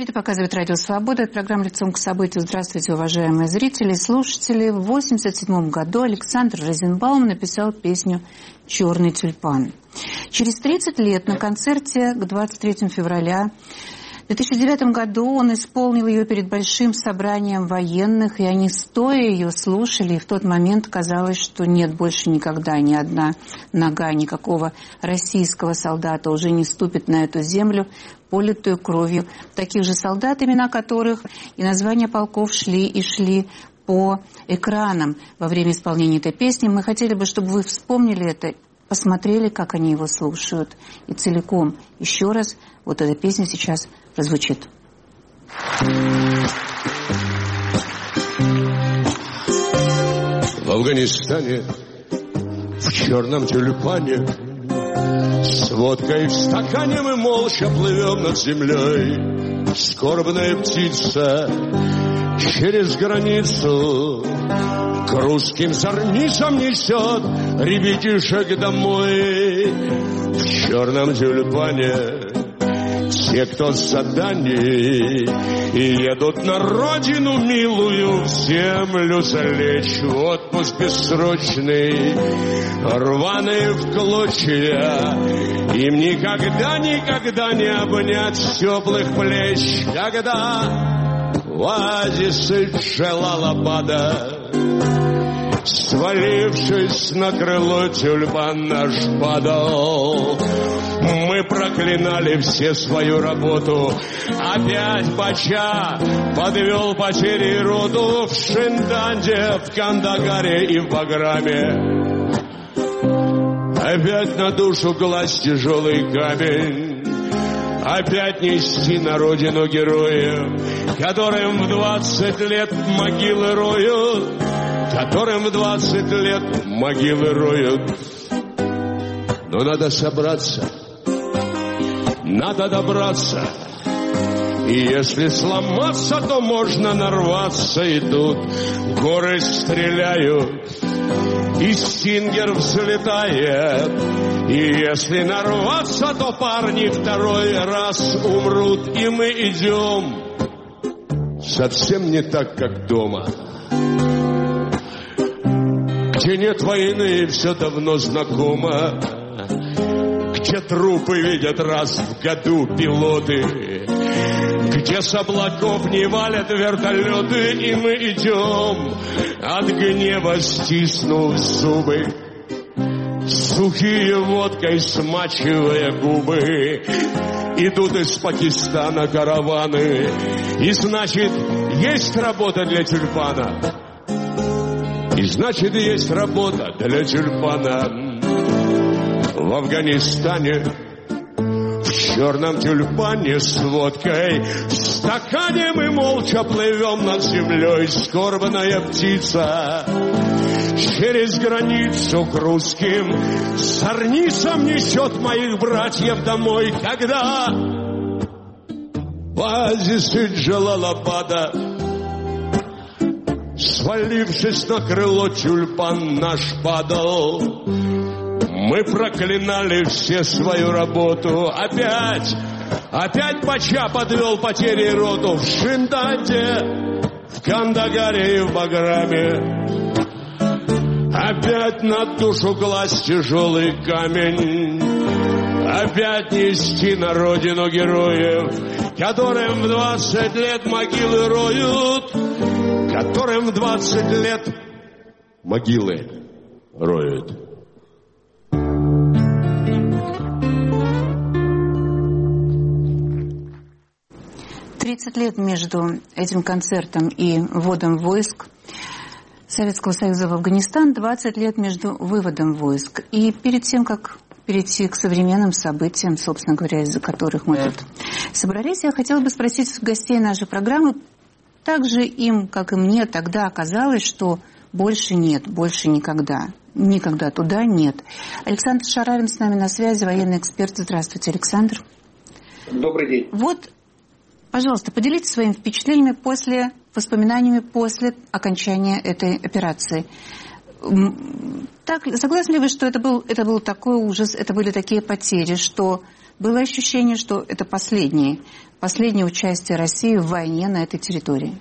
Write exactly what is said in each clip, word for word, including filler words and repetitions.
Говорит и показывает Радио Свобода. Это программа «Лицом к событию». Здравствуйте, уважаемые зрители и слушатели. В восемьдесят седьмом году Александр Розенбаум написал песню «Черный тюльпан». Через тридцать лет на концерте к двадцать третьему февраля в две тысячи девятом году он исполнил ее перед большим собранием военных, и они стоя ее слушали, и в тот момент казалось, что нет больше никогда ни одна нога никакого российского солдата уже не ступит на эту землю, политую кровью таких же солдат, имена которых и названия полков шли и шли по экранам во время исполнения этой песни. Мы хотели бы, чтобы вы вспомнили это, посмотрели, как они его слушают. И целиком еще раз вот эта песня сейчас прозвучит. В Афганистане, в черном тюльпане, с водкой в стакане мы молча плывем над землей. Скорбная птица через границу к русским зорницам несет ребятишек домой. В черном тюльпане те, кто с заданий, и едут на родину милую, в землю залечь, в отпуск бессрочный, рваные в клочья. Им никогда, никогда не обнять теплых плеч, когда в оазисы Джалалабада, свалившись на крыло, тюльпан наш падал. Мы проклинали все свою работу. Опять Пача подвел потери роду в Шинданде, в Кандагаре и в Баграме. Опять на душу класть тяжелый камень, опять нести на родину героев, которым в двадцать лет могилы роют, которым в двадцать лет могилы роют. Но надо собраться, надо добраться, и если сломаться, то можно нарваться. И тут горы стреляют, и стингер взлетает, и если нарваться, то парни второй раз умрут. И мы идем совсем не так, как дома, где нет войны и все давно знакомо, где трупы видят раз в году пилоты, где с облаков не валят вертолеты. И мы идем от гнева, стиснув зубы, сухие водкой смачивая губы. Идут из Пакистана караваны, и значит, есть работа для тюльпана. И значит, есть работа для тюльпана. В Афганистане, в черном тюльпане с водкой в стакане мы молча плывем над землей. Скорбная птица через границу к русским зорницам несет моих братьев домой, когда в оазисы Джалалабада, свалившись на крыло, тюльпан наш падал. Мы проклинали все свою работу. Опять, опять Пача подвел потери роту в Шинданде, в Кандагаре и в Баграме. Опять на душу класть тяжелый камень, опять нести на родину героев, которым в двадцать лет могилы роют, которым в двадцать лет могилы роют. тридцать лет между этим концертом и вводом войск Советского Союза в Афганистан, двадцать лет между выводом войск. И перед тем, как перейти к современным событиям, собственно говоря, из-за которых мы тут собрались, я хотела бы спросить гостей нашей программы. Также им, как и мне, тогда оказалось, что больше нет, больше никогда. Никогда туда нет. Александр Шаравин с нами на связи, военный эксперт. Здравствуйте, Александр. Добрый день. Вот, пожалуйста, поделитесь своими впечатлениями после, воспоминаниями после окончания этой операции. Так, согласны ли вы, что это был, это был такой ужас, это были такие потери, что было ощущение, что это последнее, последнее участие России в войне на этой территории?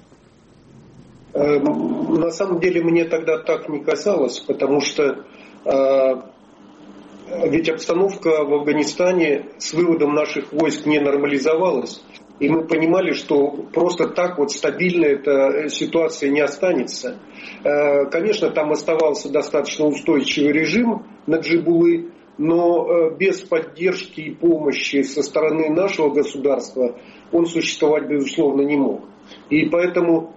На самом деле мне тогда так не казалось, потому что э, ведь обстановка в Афганистане с выводом наших войск не нормализовалась. И мы понимали, что просто так вот стабильно эта ситуация не останется. Э, конечно, там оставался достаточно устойчивый режим на Джибулы, но э, без поддержки и помощи со стороны нашего государства он существовать, безусловно, не мог. И поэтому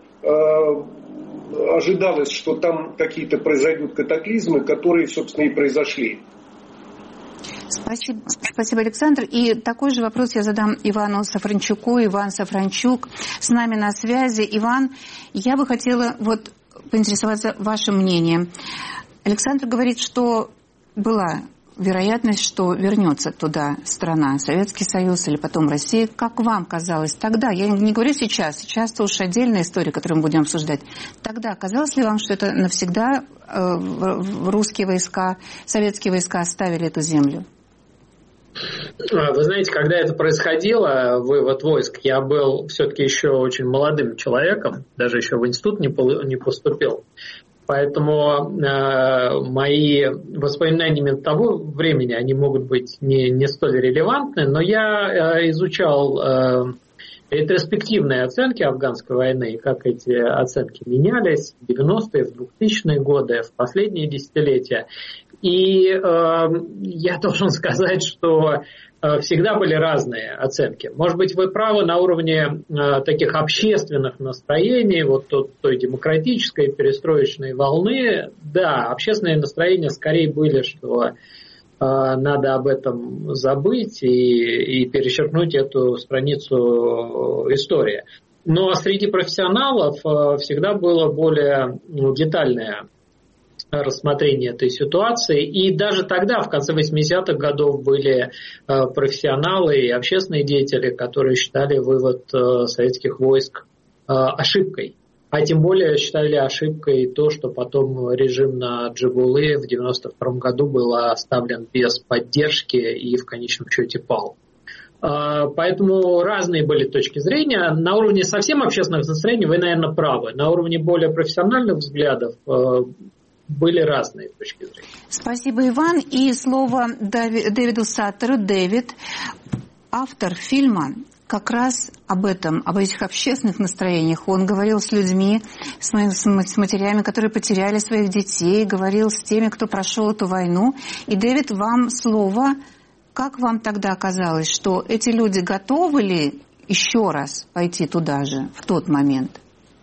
ожидалось, что там какие-то произойдут катаклизмы, которые, собственно, и произошли. Спасибо, спасибо, Александр. И такой же вопрос я задам Ивану Сафранчуку. Иван Сафранчук с нами на связи. Иван, я бы хотела вот поинтересоваться вашим мнением. Александр говорит, что была вероятность, что вернется туда страна, Советский Союз или потом Россия. Как вам казалось тогда? Я не говорю сейчас. Сейчас-то уж отдельная история, которую мы будем обсуждать. Тогда казалось ли вам, что это навсегда э, русские войска, советские войска оставили эту землю? Вы знаете, когда это происходило, вывод войск, я был все-таки еще очень молодым человеком, даже еще в институт не, не поступил. Поэтому э, мои воспоминания того времени, они могут быть не, не столь релевантны, но я э, изучал э, ретроспективные оценки афганской войны, как эти оценки менялись в девяностые, в двухтысячные годы, в последние десятилетия. И э, я должен сказать, что э, всегда были разные оценки. Может быть, вы правы на уровне э, таких общественных настроений, вот той, той демократической перестроечной волны. Да, общественные настроения скорее были, что э, надо об этом забыть и, и перечеркнуть эту страницу истории. Но среди профессионалов э, всегда было более ну, детальное рассмотрение этой ситуации. И даже тогда, в конце восьмидесятых годов, были э, профессионалы и общественные деятели, которые считали вывод э, советских войск э, ошибкой. А тем более считали ошибкой то, что потом режим на Джибулы в девяносто втором году был оставлен без поддержки и в конечном счете пал. Э, поэтому разные были точки зрения. На уровне совсем общественных настроений вы, наверное, правы. На уровне более профессиональных взглядов э, были разные точки зрения. Спасибо, Иван. И слово Дэвиду Саттеру. Дэвид, автор фильма, как раз об этом, об этих общественных настроениях. Он говорил с людьми, с матерями, которые потеряли своих детей, говорил с теми, кто прошел эту войну. И, Дэвид, вам слово. Как вам тогда казалось, что эти люди готовы ли еще раз пойти туда же, в тот момент?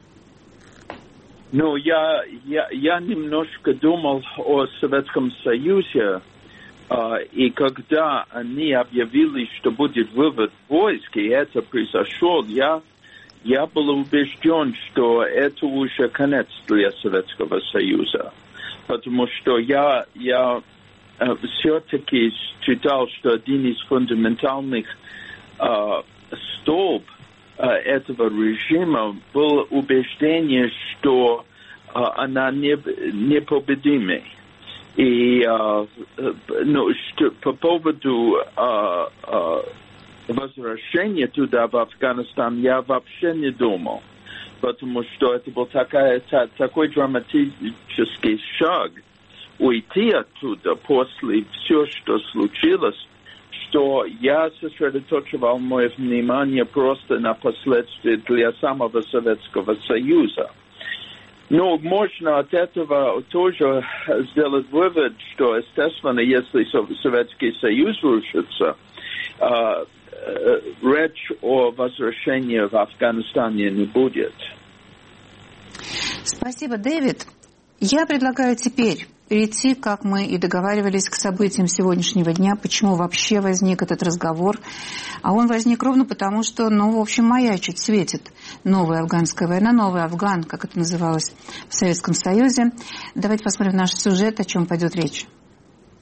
Ну, я, я, я немножко думал о Советском Союзе, э, и когда они объявили, что будет вывод войск, и это произошло, я, я был убежден, что это уже конец для Советского Союза. Потому что я, я э, все-таки считал, что один из фундаментальных э, столб этого режима было убеждение, что э, она не, непобедима. И э, ну, что, по поводу э, э, возвращения туда, в Афганистан, я вообще не думал. Потому что это был такая, та, такой драматический шаг уйти оттуда после всего, что случилось, что я сосредоточивал мое внимание просто на последствия для самого Советского Союза. Но можно от этого тоже сделать вывод, что, естественно, если Советский Союз рушится, э, э, речь о возвращении в Афганистане не будет. Спасибо, Дэвид. Я предлагаю теперь перейти, как мы и договаривались, к событиям сегодняшнего дня. Почему вообще возник этот разговор? А он возник ровно потому, что, ну, в общем, маячит, светит новая афганская война, новый Афган, как это называлось в Советском Союзе. Давайте посмотрим наш сюжет, о чем пойдет речь.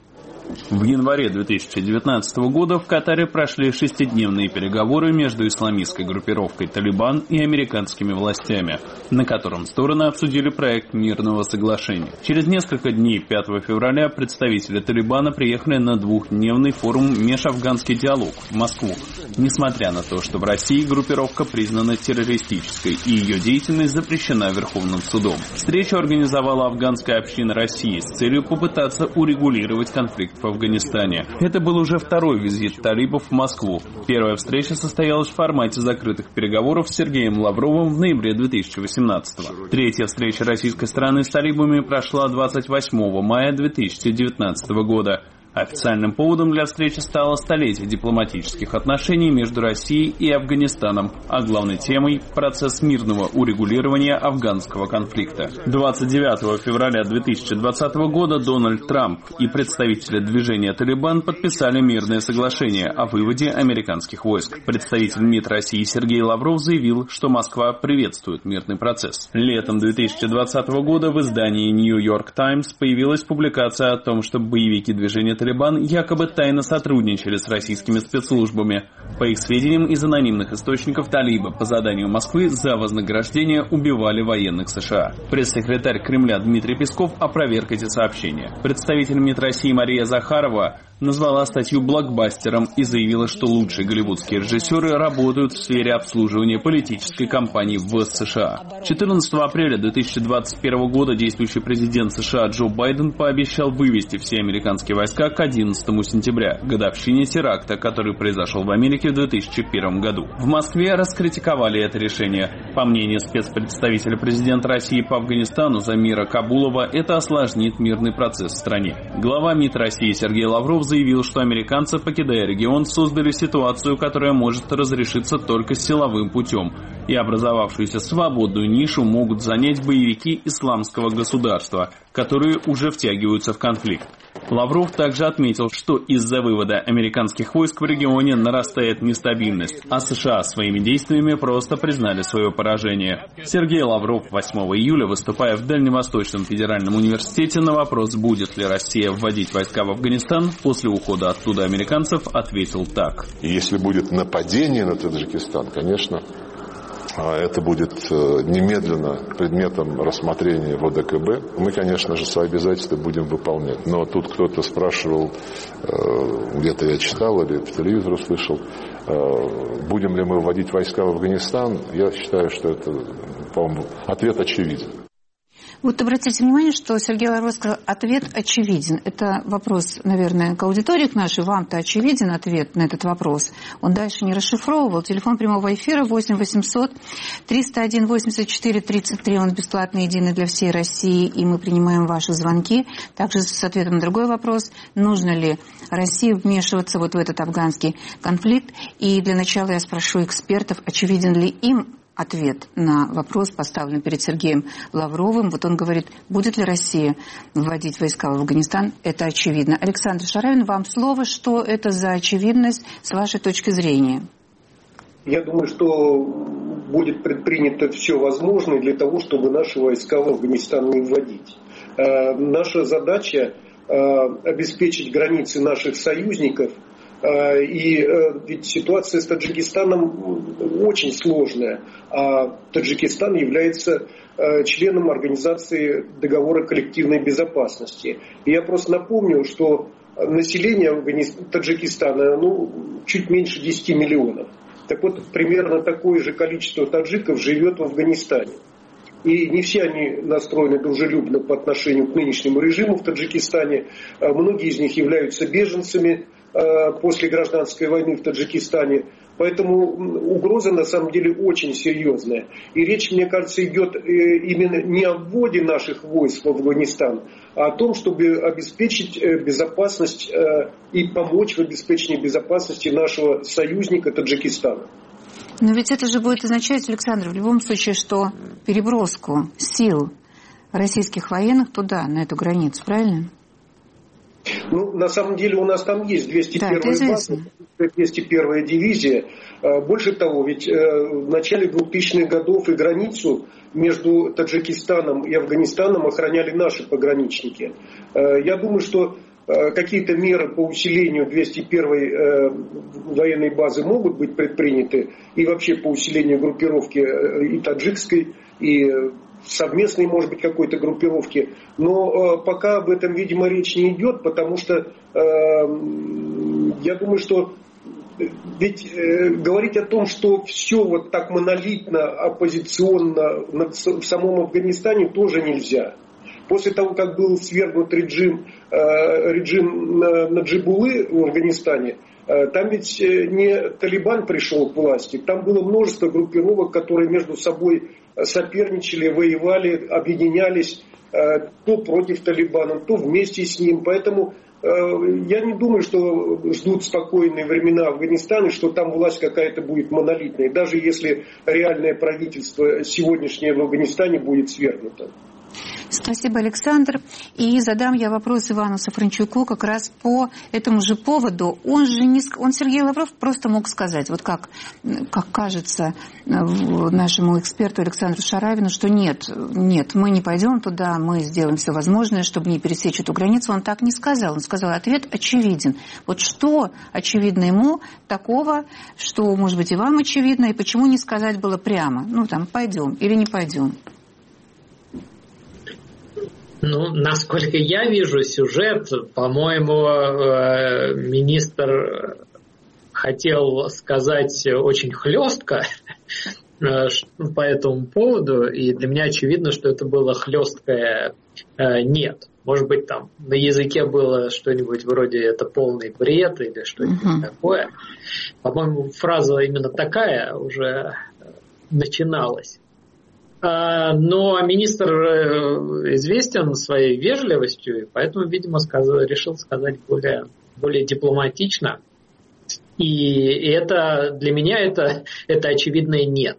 В январе две тысячи девятнадцатого года в Катаре прошли шестидневные переговоры между исламистской группировкой «Талибан» и американскими властями, на котором стороны обсудили проект мирного соглашения. Через несколько дней, пятого февраля, представители «Талибана» приехали на двухдневный форум «Межафганский диалог» в Москву, несмотря на то, что в России группировка признана террористической и ее деятельность запрещена Верховным судом. Встречу организовала афганская община России с целью попытаться урегулировать конфликт в Афганистане. Это был уже второй визит талибов в Москву. Первая встреча состоялась в формате закрытых переговоров с Сергеем Лавровым в ноябре две тысячи восемнадцатого. Третья встреча российской стороны с талибами прошла двадцать восьмого мая две тысячи девятнадцатого года. Официальным поводом для встречи стало столетие дипломатических отношений между Россией и Афганистаном, а главной темой – процесс мирного урегулирования афганского конфликта. двадцать девятого февраля две тысячи двадцатого года Дональд Трамп и представители движения «Талибан» подписали мирное соглашение о выводе американских войск. Представитель МИД России Сергей Лавров заявил, что Москва приветствует мирный процесс. Летом две тысячи двадцатого года в издании «Нью-Йорк Таймс» появилась публикация о том, что боевики движения «Талибан» якобы тайно сотрудничали с российскими спецслужбами. По их сведениям из анонимных источников, талибы по заданию Москвы за вознаграждение убивали военных США. Пресс-секретарь Кремля Дмитрий Песков опроверг эти сообщения. Представитель МИД России Мария Захарова назвала статью блокбастером и заявила, что лучшие голливудские режиссеры работают в сфере обслуживания политической кампании в США. четырнадцатого апреля две тысячи двадцать первого года действующий президент США Джо Байден пообещал вывести все американские войска к одиннадцатому сентября, годовщине теракта, который произошел в Америке в две тысячи первом году. В Москве раскритиковали это решение. По мнению спецпредставителя президента России по Афганистану Замира Кабулова, это осложнит мирный процесс в стране. Глава МИД России Сергей Лавров заявил, что американцы, покидая регион, создали ситуацию, которая может разрешиться только силовым путем, и образовавшуюся свободную нишу могут занять боевики исламского государства, которые уже втягиваются в конфликт. Лавров также отметил, что из-за вывода американских войск в регионе нарастает нестабильность, а США своими действиями просто признали свое поражение. Сергей Лавров восьмого июля, выступая в Дальневосточном федеральном университете на вопрос, будет ли Россия вводить войска в Афганистан, после ухода оттуда американцев, ответил так. Если будет нападение на Таджикистан, конечно, это будет немедленно предметом рассмотрения в ОДКБ. Мы, конечно же, свои обязательства будем выполнять. Но тут кто-то спрашивал, где-то я читал или по телевизору слышал, будем ли мы вводить войска в Афганистан. Я считаю, что это, по-моему, ответ очевиден. Вот обратите внимание, что Сергей Лавров сказал, ответ очевиден. Это вопрос, наверное, к аудитории к нашей. Вам-то очевиден ответ на этот вопрос. Он дальше не расшифровывал. Телефон прямого эфира восемь восемьсот триста один восемьдесят четыре тридцать три. Он бесплатный, единый для всей России. И мы принимаем ваши звонки. Также с ответом на другой вопрос. Нужно ли России вмешиваться вот в этот афганский конфликт? И для начала я спрошу экспертов, очевиден ли им ответ на вопрос, поставленный перед Сергеем Лавровым. Вот он говорит, будет ли Россия вводить войска в Афганистан, это очевидно. Александр Шаравин, вам слово. Что это за очевидность с вашей точки зрения? Я думаю, что будет предпринято все возможное для того, чтобы наши войска в Афганистан не вводить. Э, наша задача э, обеспечить границы наших союзников. И ведь ситуация с Таджикистаном очень сложная, а Таджикистан является членом Организации договора коллективной безопасности. И я просто напомню, что население Таджикистана ну, чуть меньше десяти миллионов. Так вот, примерно такое же количество таджиков живет в Афганистане. И не все они настроены дружелюбно по отношению к нынешнему режиму в Таджикистане. Многие из них являются беженцами после гражданской войны в Таджикистане. Поэтому угроза на самом деле очень серьезная. И речь, мне кажется, идет именно не о вводе наших войск в Афганистан, а о том, чтобы обеспечить безопасность и помочь в обеспечении безопасности нашего союзника Таджикистана. Но ведь это же будет означать, Александр, в любом случае, что переброску сил российских военных туда, на эту границу, правильно? Ну, на самом деле у нас там есть двести первая да, база, двести первая дивизия. Больше того, ведь в начале двухтысячных годов и границу между Таджикистаном и Афганистаном охраняли наши пограничники. Я думаю, что какие-то меры по усилению двести первой военной базы могут быть предприняты, и вообще по усилению группировки и таджикской, и совместной, может быть, какой-то группировки. Но пока об этом, видимо, речь не идет, потому что я думаю, что ведь э, говорить о том, что все вот так монолитно, оппозиционно в самом Афганистане тоже нельзя. После того, как был свергнут режим, э, режим Наджибуллы в Афганистане, э, там ведь не Талибан пришел к власти, там было множество группировок, которые между собой соперничали, воевали, объединялись э, то против Талибана, то вместе с ним. Поэтому я не думаю, что ждут спокойные времена Афганистана, и что там власть какая-то будет монолитной, даже если реальное правительство сегодняшнее в Афганистане будет свергнуто. Спасибо, Александр. И задам я вопрос Ивану Сафрончуку как раз по этому же поводу. Он же не, он, Сергей Лавров, просто мог сказать, вот как, как кажется нашему эксперту Александру Шаравину, что нет, нет, мы не пойдем туда, мы сделаем все возможное, чтобы не пересечь эту границу. Он так не сказал. Он сказал, ответ очевиден. Вот что очевидно ему такого, что, может быть, и вам очевидно, и почему не сказать было прямо? Ну, там, пойдем или не пойдем? Ну, насколько я вижу сюжет, по-моему, министр хотел сказать очень хлестко по этому поводу, и для меня очевидно, что это было хлесткое «нет». Может быть, там на языке было что-нибудь вроде «это полный бред» или что-нибудь uh-huh. такое. По-моему, фраза именно такая уже начиналась. Но министр известен своей вежливостью, и поэтому, видимо, сказал, решил сказать более, более дипломатично. И это для меня это, это очевидное «нет».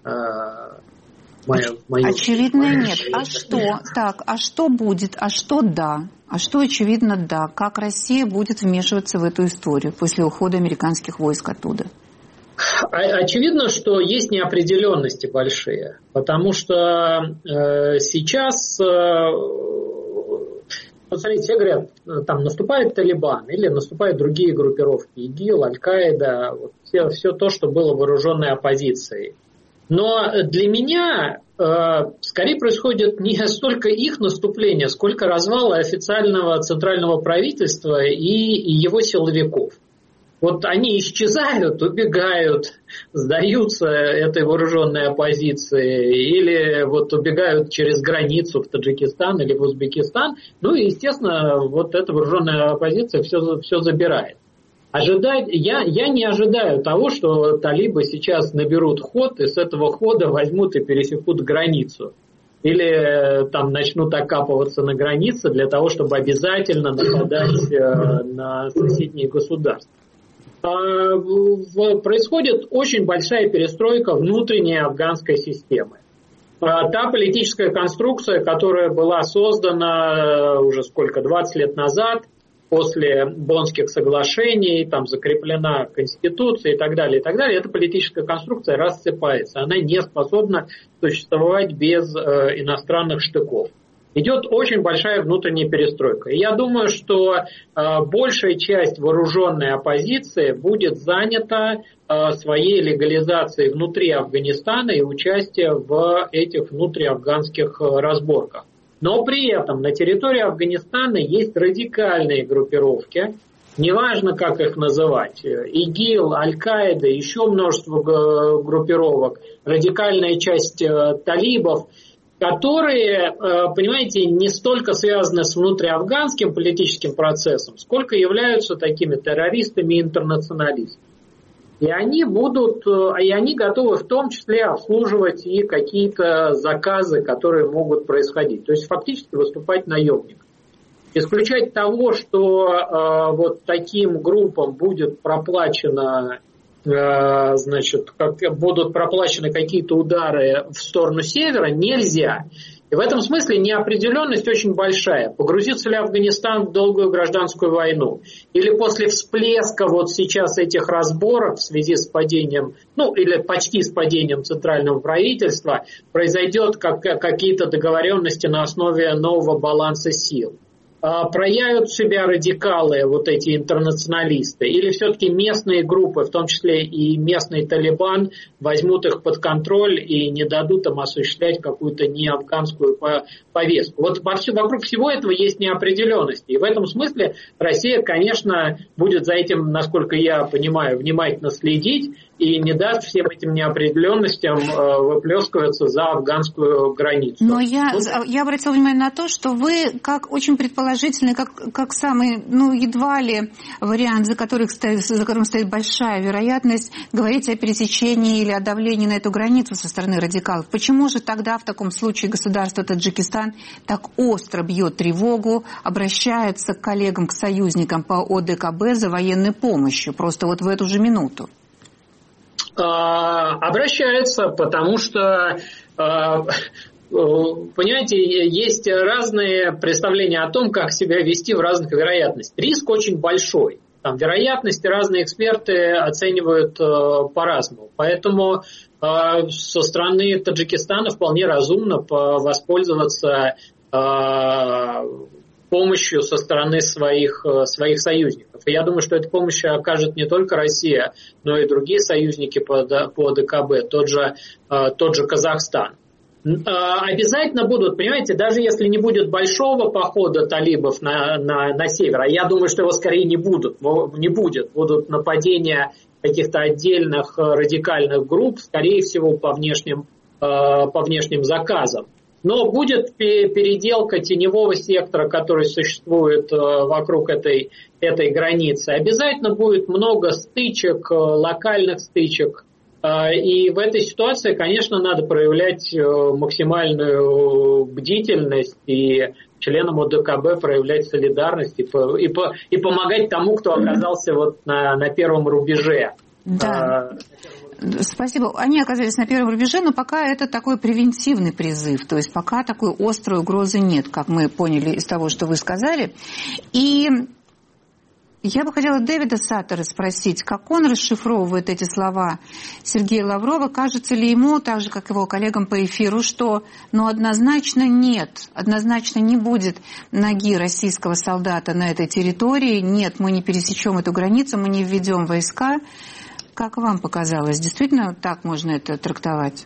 Мое, мое, очевидное мое, «нет». А что? Так, а что будет? А что «да»? А что очевидно «да»? Как Россия будет вмешиваться в эту историю после ухода американских войск оттуда? Очевидно, что есть неопределенности большие, потому что э, сейчас, э, посмотрите, все говорят, там наступает Талибан или наступают другие группировки, ИГИЛ, Аль-Каида, вот, все, все то, что было вооруженной оппозицией. Но для меня э, скорее происходит не столько их наступление, сколько развала официального центрального правительства и, и его силовиков. Вот они исчезают, убегают, сдаются этой вооруженной оппозиции или вот убегают через границу в Таджикистан или в Узбекистан. Ну и, естественно, вот эта вооруженная оппозиция все, все забирает. Ожидать, я, я не ожидаю того, что талибы сейчас наберут ход и с этого хода возьмут и пересекут границу. Или там начнут окапываться на границе для того, чтобы обязательно нападать на соседние государства. Происходит очень большая перестройка внутренней афганской системы. Та политическая конструкция, которая была создана уже сколько, двадцать лет назад, после Боннских соглашений, там закреплена Конституция и так далее, и так далее, эта политическая конструкция рассыпается. Она не способна существовать без э, иностранных штыков. Идет очень большая внутренняя перестройка. И я думаю, что э, большая часть вооруженной оппозиции будет занята э, своей легализацией внутри Афганистана и участием в этих внутриафганских э, разборках. Но при этом на территории Афганистана есть радикальные группировки, неважно, как их называть, ИГИЛ, Аль-Каида, еще множество группировок, радикальная часть э, талибов, которые, понимаете, не столько связаны с внутриафганским политическим процессом, сколько являются такими террористами и интернационалистами. И они будут, и они готовы в том числе обслуживать и какие-то заказы, которые могут происходить. То есть фактически выступать наемником. Исключать того, что э, вот таким группам будет проплачено, э, значит, как, будут проплачены какие-то удары в сторону севера, нельзя. И в этом смысле неопределенность очень большая. Погрузится ли Афганистан в долгую гражданскую войну? Или после всплеска вот сейчас этих разборок в связи с падением, ну или почти с падением центрального правительства, произойдет как, какие-то договоренности на основе нового баланса сил? проявят себя радикалы, вот эти интернационалисты, или все-таки местные группы, в том числе и местный Талибан, возьмут их под контроль и не дадут им осуществлять какую-то неафганскую повестку. Вот вокруг всего этого есть неопределенность. И в этом смысле Россия, конечно, будет за этим, насколько я понимаю, внимательно следить и не даст всем этим неопределенностям выплескиваться за афганскую границу. Но я, я обратила внимание на то, что вы, как очень предположительный, как, как самый, ну, едва ли вариант, за, которых стоит, за которым стоит большая вероятность, говорите о пересечении или о давлении на эту границу со стороны радикалов. Почему же тогда в таком случае государство Таджикистан так остро бьет тревогу, обращается к коллегам, к союзникам по ОДКБ за военной помощью, просто вот в эту же минуту? Обращается, потому что, понимаете, есть разные представления о том, как себя вести в разных вероятностях. Риск очень большой. Там вероятности разные эксперты оценивают по-разному. Поэтому со стороны Таджикистана вполне разумно воспользоваться помощью со стороны своих, своих союзников. И я думаю, что эта помощь окажет не только Россия, но и другие союзники по, по ОДКБ, тот же, тот же Казахстан. Обязательно будут, понимаете, даже если не будет большого похода талибов на, на, на север, а я думаю, что его скорее не будут, не будет, будут нападения каких-то отдельных радикальных групп, скорее всего, по внешним, по внешним заказам. Но будет переделка теневого сектора, который существует вокруг этой, этой границы. Обязательно будет много стычек, локальных стычек. И в этой ситуации, конечно, надо проявлять максимальную бдительность и членам ОДКБ проявлять солидарность и, по, и, по, и помогать тому, кто оказался вот на, на первом рубеже. Да. Спасибо. Они оказались на первом рубеже, но пока это такой превентивный призыв. То есть пока такой острой угрозы нет, как мы поняли из того, что вы сказали. И я бы хотела Дэвида Саттера спросить, как он расшифровывает эти слова Сергея Лаврова. Кажется ли ему, так же, как его коллегам по эфиру, что ну, однозначно нет, однозначно не будет ноги российского солдата на этой территории. Нет, мы не пересечем эту границу, мы не введем войска. Как вам показалось? Действительно так можно это трактовать?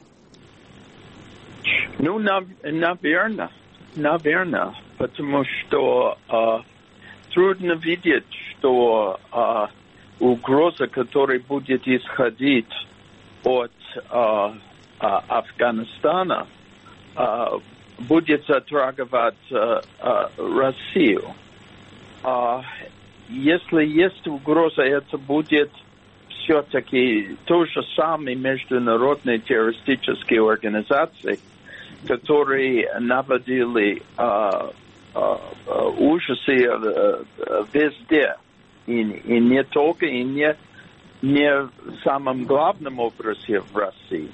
Ну, наверное. Наверное. Потому что э, трудно видеть, что э, угроза, которая будет исходить от э, э, Афганистана, э, будет затрагивать э, э, Россию. Э, если есть угроза, это будет все-таки то же самое международные террористические организации, которые наводили э, э, ужасы э, везде, и, и не только, и не, не в самом главном образе в России.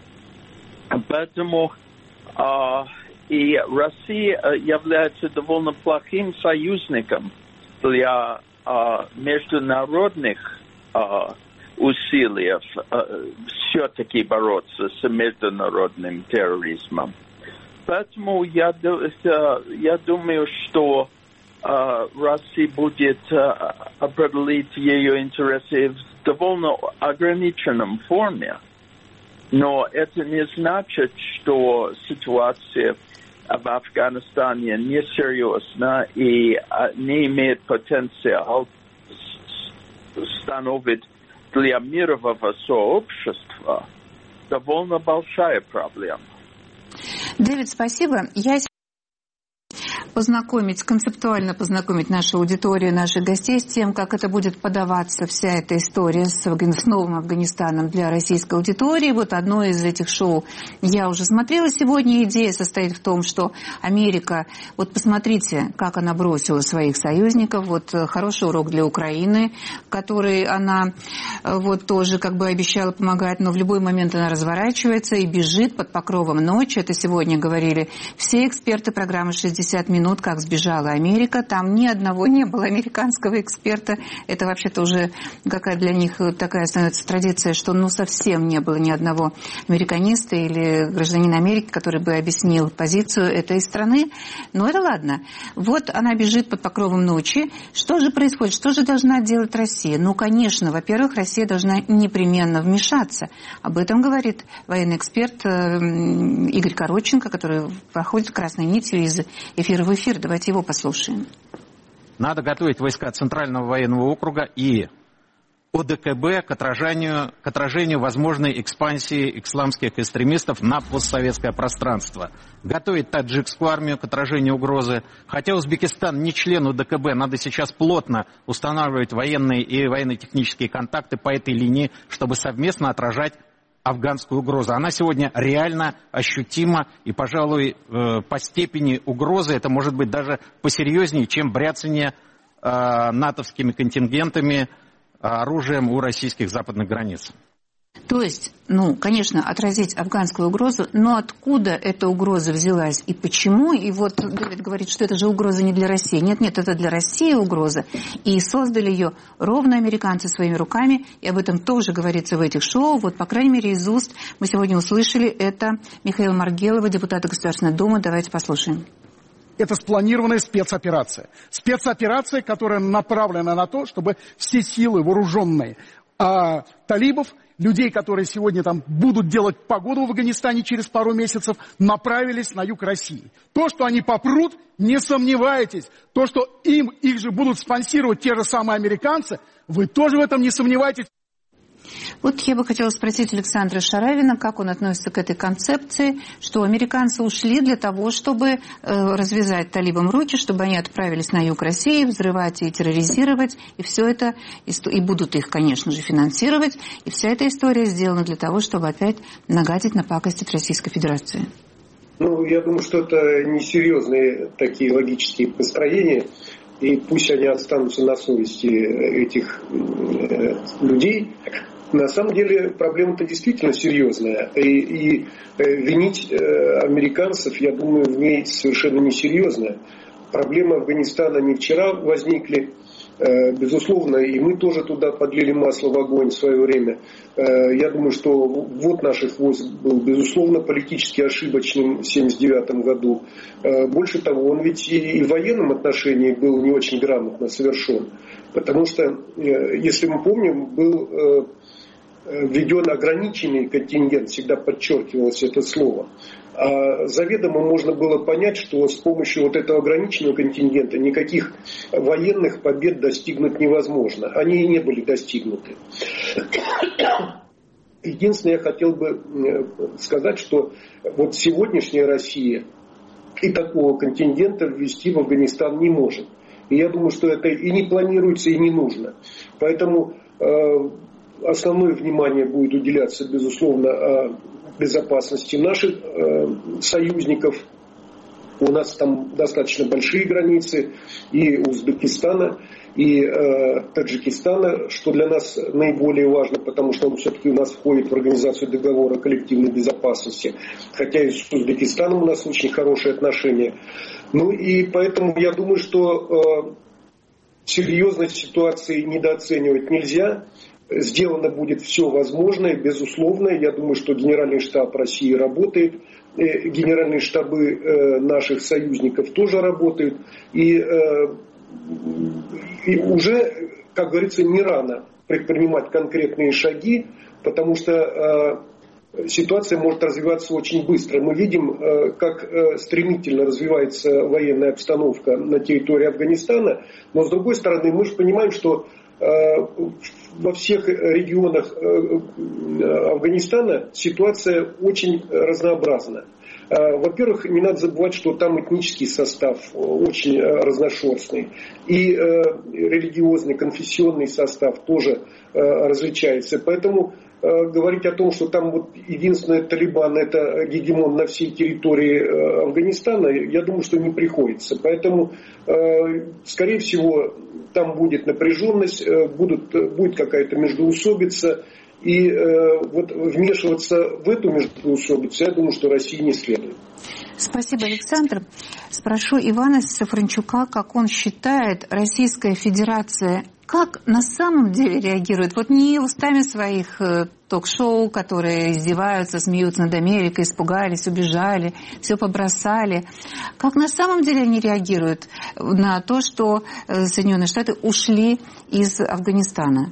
Поэтому э, и Россия является довольно плохим союзником для э, международных э, усилий э, все-таки бороться с международным терроризмом. Поэтому я, я думаю, что э, Россия будет э, определить ее интересы в довольно ограниченном форме. Но это не значит, что ситуация в Афганистане несерьезна и э, не имеет потенциал становить для мирового сообщества довольно большая проблема. Дэвид, спасибо. Я познакомить, концептуально познакомить нашу аудиторию, наших гостей с тем, как это будет подаваться вся эта история с, с новым Афганистаном для российской аудитории. Вот одно из этих шоу я уже смотрела сегодня. Идея состоит в том, что Америка, вот посмотрите, как она бросила своих союзников. Вот хороший урок для Украины, который она вот тоже как бы обещала помогать, но в любой момент она разворачивается и бежит под покровом ночи. Это сегодня говорили все эксперты программы «шестьдесят минут». минут, как сбежала Америка. Там ни одного не было американского эксперта. Это вообще-то уже какая для них такая становится традиция, что ну совсем не было ни одного американиста или гражданина Америки, который бы объяснил позицию этой страны. Но это ладно. Вот она бежит под покровом ночи. Что же происходит? Что же должна делать Россия? Ну, конечно, во-первых, Россия должна непременно вмешаться. Об этом говорит военный эксперт Игорь Коротченко, который проходит красной нитью из эфира в эфир. Давайте его послушаем. Надо готовить войска Центрального военного округа и ОДКБ к отражению, к отражению возможной экспансии исламских экстремистов на постсоветское пространство. Готовить таджикскую армию к отражению угрозы. Хотя Узбекистан не член ОДКБ, надо сейчас плотно устанавливать военные и военно-технические контакты по этой линии, чтобы совместно отражать афганскую угрозу. Она сегодня реально ощутима, и, пожалуй, по степени угрозы это может быть даже посерьезнее, чем бряцание натовскими контингентами оружием у российских западных границ. То есть, ну, конечно, отразить афганскую угрозу, но откуда эта угроза взялась и почему? И вот Дэвид говорит, что это же угроза не для России. Нет, нет, это для России угроза. И создали ее ровно американцы своими руками, и об этом тоже говорится в этих шоу. Вот, по крайней мере, из уст мы сегодня услышали это Михаила Маргелова, депутата Государственной Думы. Давайте послушаем. Это спланированная спецоперация. Спецоперация, которая направлена на то, чтобы все силы вооруженные а, талибов, людей, которые сегодня там будут делать погоду в Афганистане через пару месяцев, направились на юг России. То, что они попрут, не сомневайтесь. То, что им, их же будут спонсировать те же самые американцы, вы тоже в этом не сомневайтесь. Вот я бы хотела спросить Александра Шаравина, как он относится к этой концепции, что американцы ушли для того, чтобы э, развязать талибам руки, чтобы они отправились на юг России, взрывать и терроризировать, и все это, и, и будут их, конечно же, финансировать, и вся эта история сделана для того, чтобы опять нагадить, напакостить Российской Федерации. Ну, я думаю, что это несерьезные такие логические построения, и пусть они останутся на совести этих э, людей. На самом деле проблема-то действительно серьезная. И, и винить э, американцев, я думаю, в ней совершенно несерьезная. Проблемы Афганистана не вчера возникли. Э, безусловно, и мы тоже туда подлили масло в огонь в свое время. Э, я думаю, что ввод наших войск был, безусловно, политически ошибочным в семьдесят девятом году. Э, больше того, он ведь и, и в военном отношении был не очень грамотно совершен. Потому что, э, если мы помним, был... Э, введен ограниченный контингент, всегда подчеркивалось это слово. А заведомо можно было понять, что с помощью вот этого ограниченного контингента никаких военных побед достигнуть невозможно. Они и не были достигнуты. Единственное, я хотел бы сказать, что вот сегодняшняя Россия и такого контингента ввести в Афганистан не может. И я думаю, что это и не планируется, и не нужно. Поэтому основное внимание будет уделяться, безусловно, безопасности наших союзников. У нас там достаточно большие границы и Узбекистана, и э, Таджикистана, что для нас наиболее важно, потому что он все-таки у нас входит в организацию договора коллективной безопасности. Хотя и с Узбекистаном у нас очень хорошие отношения. Ну и поэтому я думаю, что э, серьезность ситуации недооценивать нельзя. Сделано будет все возможное, безусловно. Я думаю, что Генеральный штаб России работает. Генеральные штабы наших союзников тоже работают. И, и уже, как говорится, не рано предпринимать конкретные шаги, потому что ситуация может развиваться очень быстро. Мы видим, как стремительно развивается военная обстановка на территории Афганистана. Но, с другой стороны, мы же понимаем, что во всех регионах Афганистана ситуация очень разнообразна. Во-первых, не надо забывать, что там этнический состав очень разношерстный. И религиозный, конфессионный состав тоже различается. Поэтому говорить о том, что там вот единственный Талибан это гегемон на всей территории Афганистана, я думаю, что не приходится. Поэтому, скорее всего, там будет напряженность, будут, будет какая-то междоусобица. И вот вмешиваться в эту междоусобицу, я думаю, что России не следует. Спасибо, Александр. Спрошу Ивана Сафрончука, как он считает, Российская Федерация как на самом деле реагирует? Вот не устами своих ток-шоу, которые издеваются, смеются над Америкой, испугались, убежали, все побросали. Как на самом деле они реагируют на то, что Соединенные Штаты ушли из Афганистана?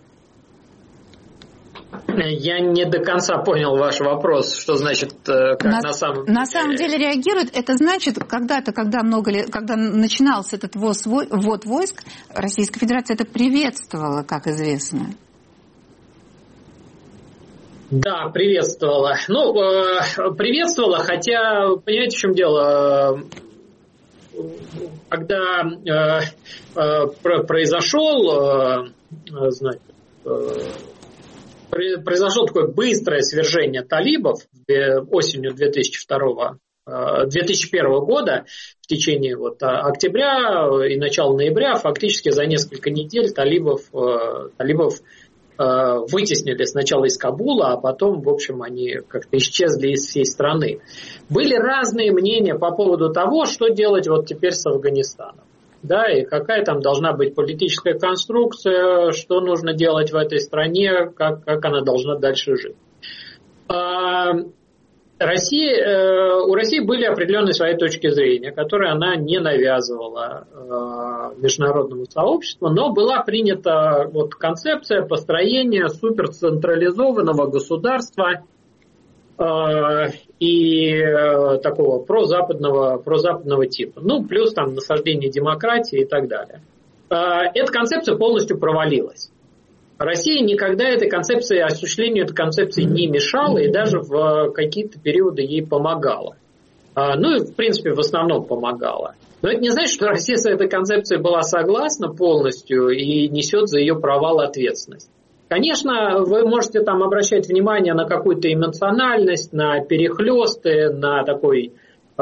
Я не до конца понял ваш вопрос, что значит как на, на самом деле. На самом деле реагирует, это значит, когда-то, когда много лет, когда начинался этот ввоз, ввод войск, Российская Федерация это приветствовала, как известно. Да, приветствовала. Ну, приветствовала, хотя, понимаете, в чем дело? Когда произошел, значит, произошло такое быстрое свержение талибов осенью две тысячи второго, две тысячи первого года, в течение вот октября и начала ноября, фактически за несколько недель талибов, талибов вытеснили сначала из Кабула, а потом, в общем, они как-то исчезли из всей страны. Были разные мнения по поводу того, что делать вот теперь с Афганистаном. Да, и какая там должна быть политическая конструкция, что нужно делать в этой стране, как, как она должна дальше жить. А, Россия, у России были определенные свои точки зрения, которые она не навязывала а, международному сообществу, но была принята вот концепция построения суперцентрализованного государства и такого прозападного, прозападного типа. Ну, плюс там насаждение демократии и так далее. Эта концепция полностью провалилась. Россия никогда этой концепции, осуществлению этой концепции не мешала и даже в какие-то периоды ей помогала. Ну и, в принципе, в основном помогала. Но это не значит, что Россия с этой концепцией была согласна полностью и несет за ее провал ответственность. Конечно, вы можете там обращать внимание на какую-то эмоциональность, на перехлесты, на такой э,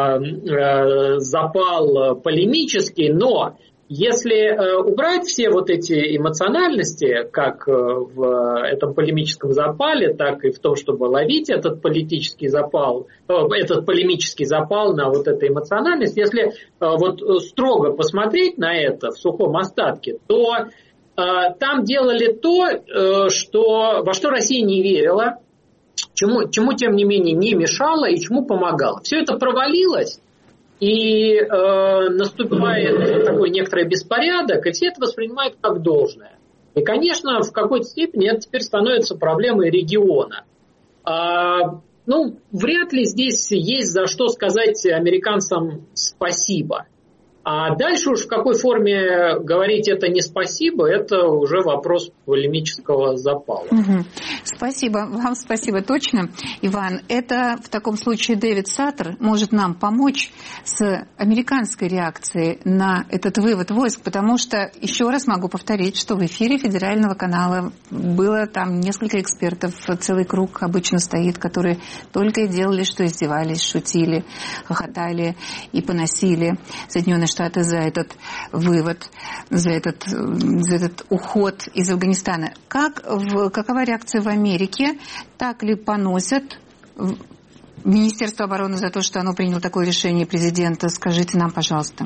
э, запал полемический, но если э, убрать все вот эти эмоциональности, как в этом полемическом запале, так и в том, чтобы ловить этот политический запал, э, этот полемический запал на вот эту эмоциональность, если э, вот строго посмотреть на это в сухом остатке, то там делали то, что, во что Россия не верила, чему, чему, тем не менее, не мешало и чему помогало. Все это провалилось, и э, наступает такой некоторый беспорядок, и все это воспринимают как должное. И, конечно, в какой-то степени это теперь становится проблемой региона. А, ну, вряд ли здесь есть за что сказать американцам спасибо. А дальше уж в какой форме говорить это не спасибо, это уже вопрос полемического запала. Угу. Спасибо, вам спасибо точно, Иван. Это в таком случае Дэвид Саттер может нам помочь с американской реакцией на этот вывод войск, потому что, еще раз могу повторить, что в эфире федерального канала было там несколько экспертов, целый круг обычно стоит, которые только и делали, что издевались, шутили, хохотали и поносили Соединенные Штаты за этот вывод, за этот, за этот уход из Афганистана. Как в, какова реакция в Америке? Так ли поносят Министерство обороны за то, что оно приняло такое решение президента? Скажите нам, пожалуйста.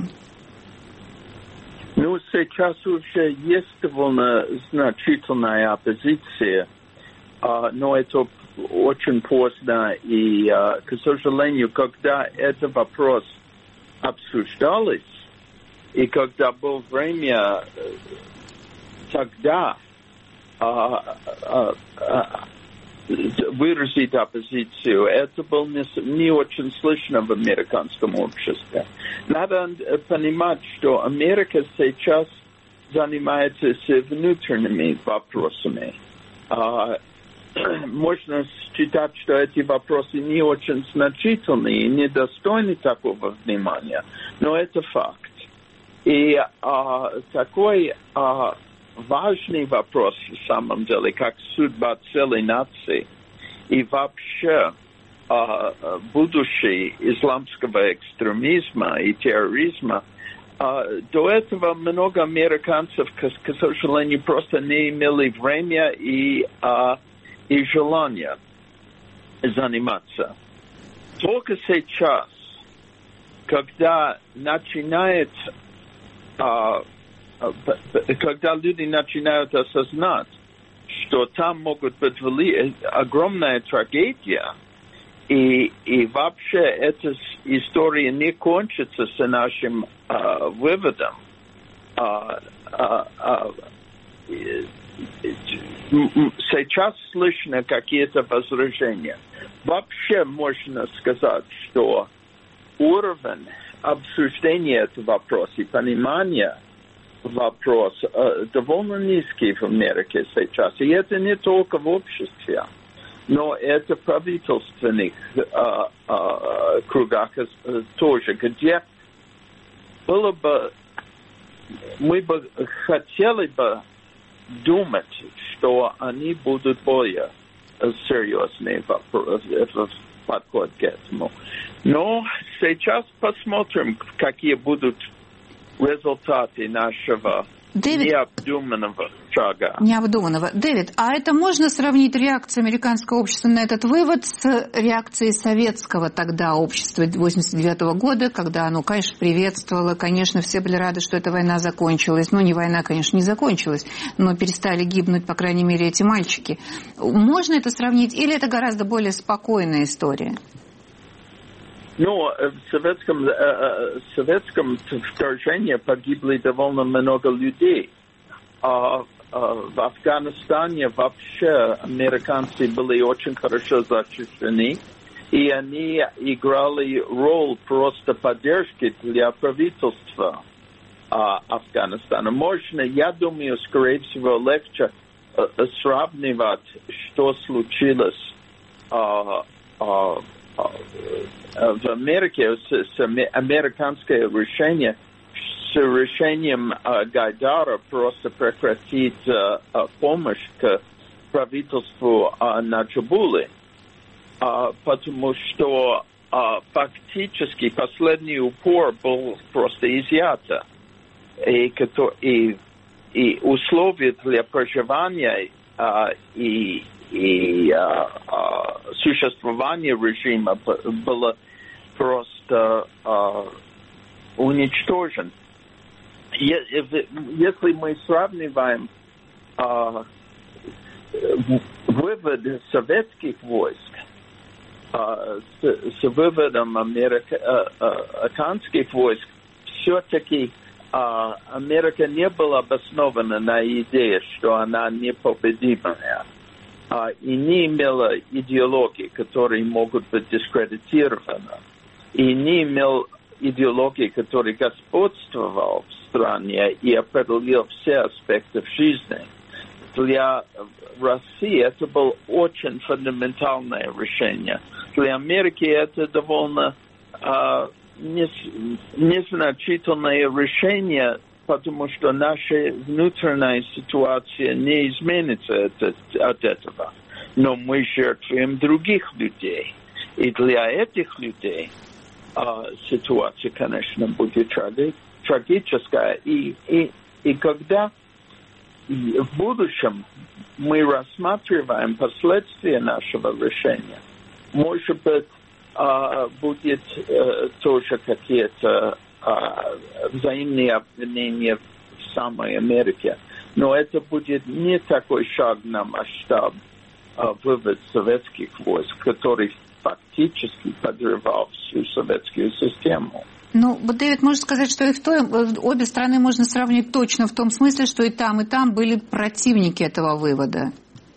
Ну, сейчас уже есть довольно значительная оппозиция, но это очень поздно. И, к сожалению, когда этот вопрос обсуждалось, и когда было время тогда а, а, а, выразить оппозицию, это было не, не очень слышно в американском обществе. Надо понимать, что Америка сейчас занимается внутренними вопросами. А, можно считать, что эти вопросы не очень значительные и недостойны такого внимания, но это факт. И а, такой а, важный вопрос, в самом деле, как судьба целой нации и вообще а, будущее исламского экстремизма и терроризма, а, до этого много американцев, к, к сожалению, просто не имели время и, а, и желания заниматься. только сейчас, когда начинает, а, когда люди начинают осознать, что там могут быть вели... огромная трагедия, и, и вообще эта история не кончится с нашим а, выводом. А, а, а, сейчас слышно какие-то возражения. Вообще можно сказать, что уровень обсуждения этого вопроса и понимания вопроса э, довольно низкий в Америке сейчас. И это не только в обществе, но это в правительственных э, э, кругах э, тоже, где было бы, мы бы хотели бы думать, что они будут более серьезные в подход к этому. Но сейчас посмотрим, какие будут результаты нашего Дэвид, необдуманного шага. Необдуманного. Дэвид, а это можно сравнить реакцию американского общества на этот вывод с реакцией советского тогда общества восемьдесят девятого года, когда оно, конечно, приветствовало, конечно, все были рады, что эта война закончилась. Ну, не война, конечно, не закончилась, но перестали гибнуть, по крайней мере, эти мальчики. Можно это сравнить или это гораздо более спокойная история? Ну, в советском, э, в советском вторжении погибли довольно много людей. А, а в Афганистане вообще американцы были очень хорошо защищены, и они играли роль просто поддержки для правительства а, Афганистана. Можно, я думаю, скорее всего, легче а, сравнивать, что случилось а, а, в Америке с, с американское решение с решением uh, Гайдара просто прекратить uh, uh, помощь к правительству uh, на Джабуле, uh, потому что uh, фактически последний упор был просто изъято, и, и, и условия для проживания uh, и и а, а, существование режима было просто а, уничтожено. Если мы сравниваем а, вывод советских войск а, с, с выводом америка, а, американских войск, все-таки а, Америка не была обоснована на идее, что она непобедимая. И не имела идеологии, которые могут быть дискредитированы, и не имел идеологии, которая господствовала в стране и определил все аспекты жизни. Для России это было очень фундаментальное решение. Для Америки это довольно uh, незначительное решение, потому что наша внутренняя ситуация не изменится от, от этого. Но мы жертвуем других людей. И для этих людей а, ситуация, конечно, будет траги, трагическая. И, и, и когда в будущем мы рассматриваем последствия нашего решения, может быть, а, будет а, тоже какие-то Uh, взаимные обвинения в самой Америке. Но это будет не такой шаг на масштаб uh, вывод советских войск, который фактически подрывал всю советскую систему. Ну, вот, Дэвид, можно сказать, что и в той, обе страны можно сравнить точно в том смысле, что и там, и там были противники этого вывода.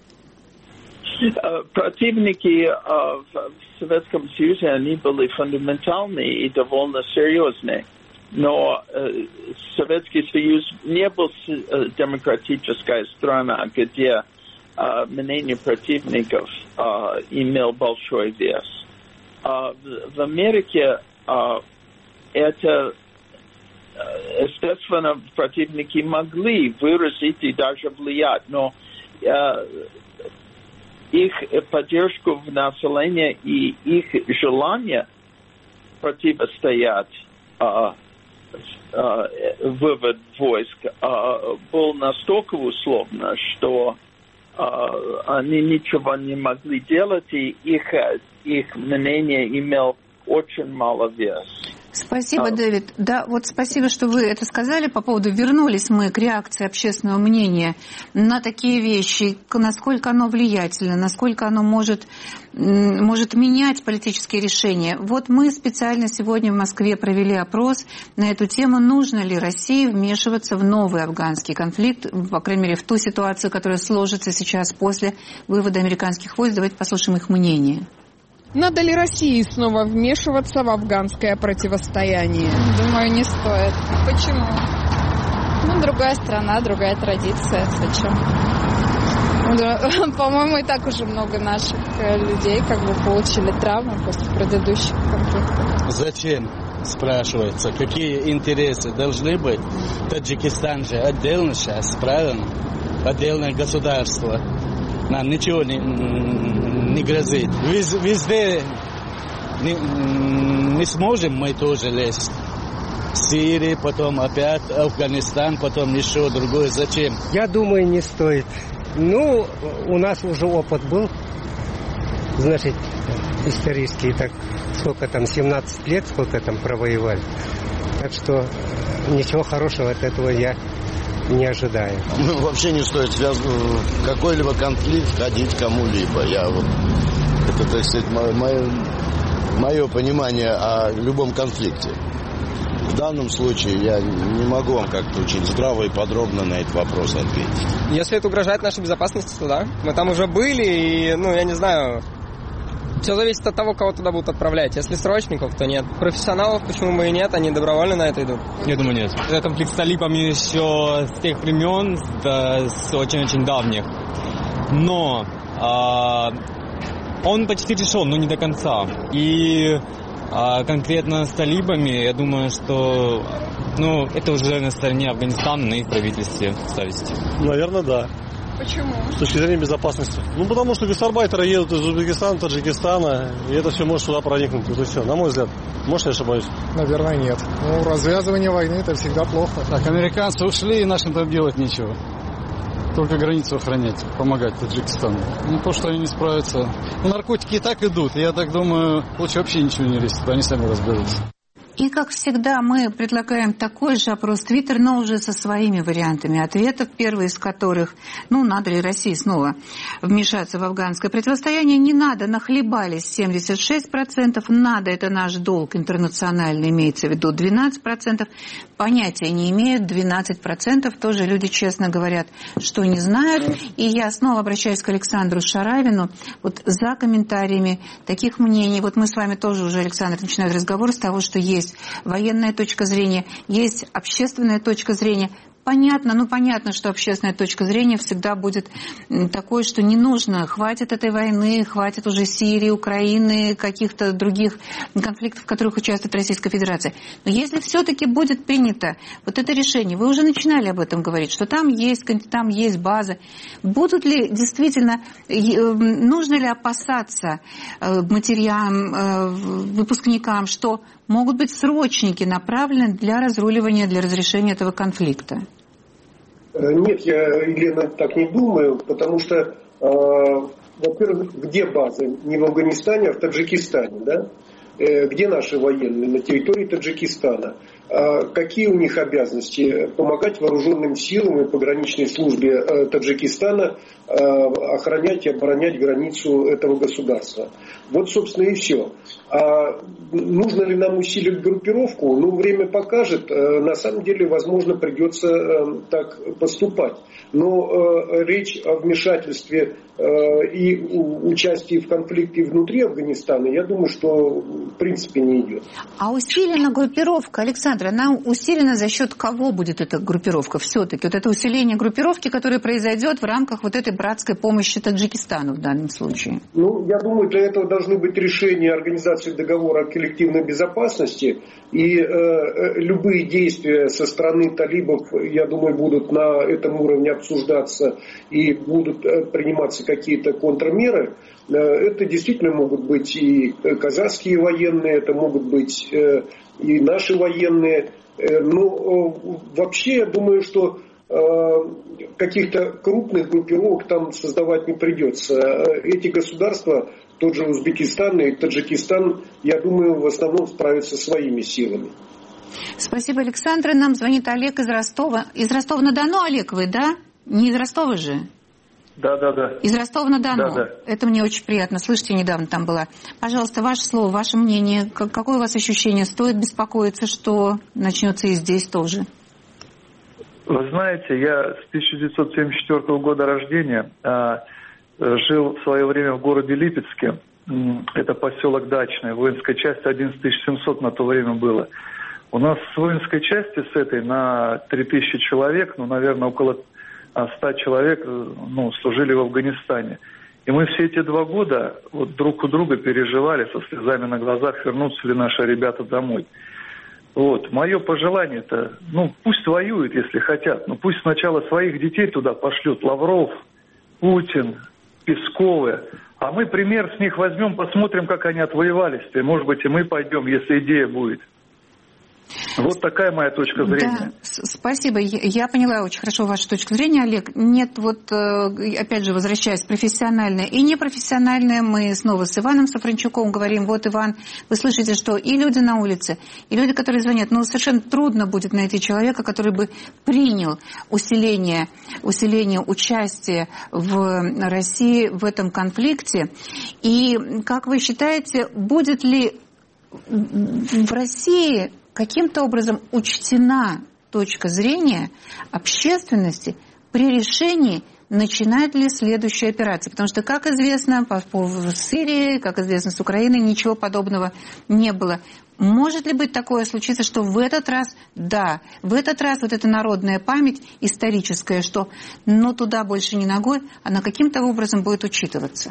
Uh, противники uh, в Советском Союзе, они были фундаментальные и довольно серьезные. Но э, Советский Союз не был э, демократическая страна, где э, мнение противников э, имел большой вес. Э, в, в Америке э, это, э, естественно, противники могли выразить и даже влиять, но э, их поддержку в населении и их желание противостоять э, вывод войск был настолько условно, что они ничего не могли делать, и их, их мнение имело очень мало вес. Спасибо, Дэвид. Да, вот спасибо, что вы это сказали по поводу, вернулись мы к реакции общественного мнения на такие вещи, насколько оно влиятельно, насколько оно может, может менять политические решения. Вот мы специально сегодня в Москве провели опрос на эту тему, нужно ли России вмешиваться в новый афганский конфликт, по крайней мере, в ту ситуацию, которая сложится сейчас после вывода американских войск. Давайте послушаем их мнение. Надо ли России снова вмешиваться в афганское противостояние? Думаю, не стоит. Почему? Ну, другая страна, другая традиция. Зачем? По-моему, и так уже много наших людей как бы получили травмы после предыдущих конфликтов. Зачем? Спрашивается. Какие интересы должны быть? Таджикистан же отдельно сейчас, правильно? Отдельное государство. Нам ничего не, не грозит. Вез, везде не, не сможем мы тоже лезть. Сирия, потом опять Афганистан, потом еще другое. Зачем? Я думаю, не стоит. Ну, у нас уже опыт был, значит, исторический. Так, сколько там, семнадцать лет, сколько там провоевали. Так что ничего хорошего от этого я не ожидаю. Ну, вообще не стоит в какой-либо конфликт входить кому-либо. Я вот, это, так сказать, мое, мое понимание о любом конфликте. В данном случае я не могу вам как-то очень здраво и подробно на этот вопрос ответить. Если это угрожает нашей безопасности, то да. Мы там уже были, и, ну, я не знаю, все зависит от того, кого туда будут отправлять. Если срочников, то нет. Профессионалов почему бы и нет, они добровольно на это идут. Я думаю, нет. Это конфликт с талибами еще с тех времен, да, с очень-очень давних. Но а, он почти решен, но не до конца. И а, конкретно с талибами, я думаю, что ну, это уже на стороне Афганистана, на их правительстве ставить. Наверное, да. Почему? С точки зрения безопасности. Ну, потому что гастарбайтеры едут из Узбекистана, Таджикистана, и это все может сюда проникнуть. Это все, на мой взгляд. Может, я ошибаюсь? Наверное, нет. Ну, развязывание войны – это всегда плохо. Так, американцы ушли, и нашим там делать нечего. Только границу охранять, помогать Таджикистану. Ну, то, что они не справятся. Ну, наркотики и так идут. Я так думаю, лучше вообще ничего не лезть, они сами разберутся. И, как всегда, мы предлагаем такой же опрос Твиттер, но уже со своими вариантами ответов, первый из которых, ну, надо ли России снова вмешаться в афганское противостояние, не надо, нахлебались семьдесят шесть процентов, надо, это наш долг интернациональный, имеется в виду двенадцать процентов, понятия не имеют двенадцать процентов, тоже люди честно говорят, что не знают, и я снова обращаюсь к Александру Шаравину, вот за комментариями таких мнений, вот мы с вами тоже уже, Александр, начинаем разговор с того, что есть военная точка зрения, есть общественная точка зрения. Понятно, ну понятно, что общественная точка зрения всегда будет такой, что не нужно, хватит этой войны, хватит уже Сирии, Украины, каких-то других конфликтов, в которых участвует Российская Федерация. Но если все-таки будет принято вот это решение, вы уже начинали об этом говорить, что там есть, там есть база, будут ли действительно, нужно ли опасаться матерям, выпускникам, что могут быть срочники направлены для разруливания, для разрешения этого конфликта? Нет, я, Елена, так не думаю, потому что, э, во-первых, где база? Не в Афганистане, а в Таджикистане, да? Э, где наши военные? На территории Таджикистана. Э, какие у них обязанности? Помогать вооруженным силам и пограничной службе э, Таджикистана э, охранять и оборонять границу этого государства. Вот, собственно, и все. А нужно ли нам усилить группировку? Ну, время покажет. На самом деле, возможно, придется так поступать. Но э, речь о вмешательстве э, и участии в конфликте внутри Афганистана, я думаю, что в принципе не идет. А усилена группировка, Александр, она усилена за счет кого будет эта группировка все-таки? Вот это усиление группировки, которое произойдет в рамках вот этой братской помощи Таджикистану в данном случае? Ну, я думаю, для этого должны быть решения Организации договора о коллективной безопасности. И э, любые действия со стороны талибов, я думаю, будут на этом уровне обсуждаться и будут э, приниматься какие-то контрмеры. Э, это действительно могут быть и казахские военные, это могут быть э, и наши военные. Э, но э, вообще, я думаю, что каких-то крупных группировок там создавать не придется. Эти государства, тот же Узбекистан и Таджикистан, я думаю, в основном справятся своими силами. Спасибо, Александр. Нам звонит Олег из Ростова. Из Ростова-на-Дону, Олег, вы, да? Не из Ростова же? Да, да, да. Из Ростова-на-Дону. Да, да. Это мне очень приятно слышать, я недавно там была. Пожалуйста, ваше слово, ваше мнение. Какое у вас ощущение? Стоит беспокоиться, что начнется и здесь тоже? Вы знаете, я с тысяча девятьсот семьдесят четвёртого года рождения, а, жил в свое время в городе Липецке. Это поселок Дачный, воинская часть одиннадцать тысяч семьсот на то время было. У нас с воинской части с этой на три тысячи человек, ну, наверное, около ста человек, ну, служили в Афганистане. И мы все эти два года вот друг у друга переживали со слезами на глазах, вернутся ли наши ребята домой. Вот. Мое пожелание-то, ну, пусть воюют, если хотят, но пусть сначала своих детей туда пошлют. Лавров, Путин, Песковы. А мы пример с них возьмем, посмотрим, как они отвоевались-то. И, может быть, и мы пойдем, если идея будет. Вот такая моя точка зрения. Да, спасибо. Я поняла очень хорошо вашу точку зрения, Олег. Нет, вот опять же, возвращаясь, профессиональное и непрофессиональное, мы снова с Иваном Сафрончуком говорим. Вот, Иван, вы слышите, что и люди на улице, и люди, которые звонят, ну, совершенно трудно будет найти человека, который бы принял усиление, усиление участия в России в этом конфликте. И, как вы считаете, будет ли в России каким-то образом учтена точка зрения общественности при решении, начинает ли следующая операция? Потому что, как известно, по поводу Сирии, как известно, с Украиной ничего подобного не было. Может ли быть такое случиться, что в этот раз, да, в этот раз вот эта народная память историческая, что но туда больше не ногой, она каким-то образом будет учитываться?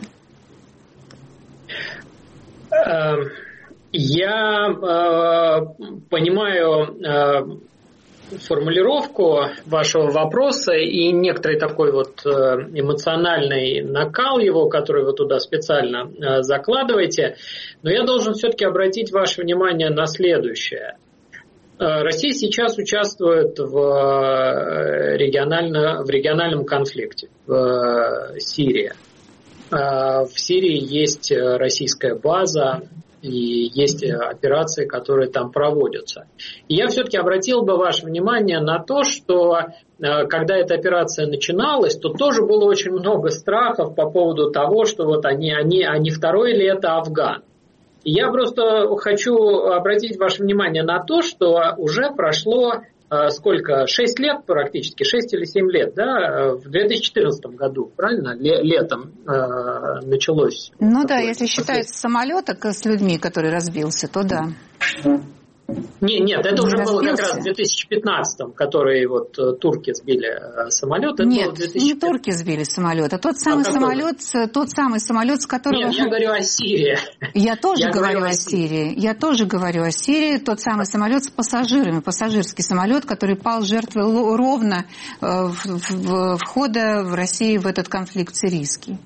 Я э, понимаю э, формулировку вашего вопроса и некоторый такой вот э, эмоциональный накал его, который вы туда специально э, закладываете. Но я должен все-таки обратить ваше внимание на следующее. Э, Россия сейчас участвует в, э, регионально, в региональном конфликте в э, Сирии. Э, в Сирии есть российская база, и есть операции, которые там проводятся. И я все-таки обратил бы ваше внимание на то, что когда эта операция начиналась, то тоже было очень много страхов по поводу того, что вот они, они, а не второй ли это Афган. И я просто хочу обратить ваше внимание на то, что уже прошло сколько? Шесть лет практически, шесть или семь лет, да, в две тысячи четырнадцатом году, правильно, летом э, началось. Ну да, если считать самолеток с людьми, который разбился, то да. Не, нет, это не уже разбился. было как раз в две тысячи пятнадцатом, который вот турки сбили самолет. Нет, две тысячи... не турки сбили самолет, а тот самый а самолет, тот самый самолет, с которого... Нет, я говорю о Сирии. Я тоже я говорю о Сирии. Я тоже говорю о Сирии. Тот самый самолет с пассажирами, пассажирский самолет, который пал жертвой ровно входа в Россию в этот конфликт сирийский.